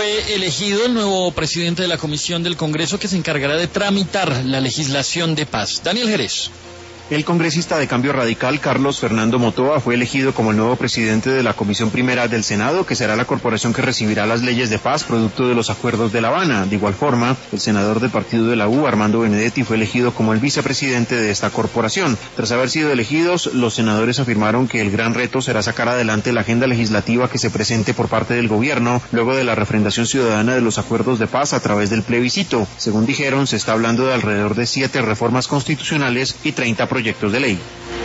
Fue elegido el nuevo presidente de la Comisión del Congreso que se encargará de tramitar la legislación de paz. Daniel Jerez. El congresista de Cambio Radical, Carlos Fernando Motoa, fue elegido como el nuevo presidente de la Comisión Primera del Senado, que será la corporación que recibirá las leyes de paz producto de los acuerdos de La Habana. De igual forma, el senador del partido de la U, Armando Benedetti, fue elegido como el vicepresidente de esta corporación. Tras haber sido elegidos, los senadores afirmaron que el gran reto será sacar adelante la agenda legislativa que se presente por parte del gobierno, luego de la refrendación ciudadana de los acuerdos de paz a través del plebiscito. Según dijeron, se está hablando de alrededor de 7 reformas constitucionales y 30 proyectos de ley.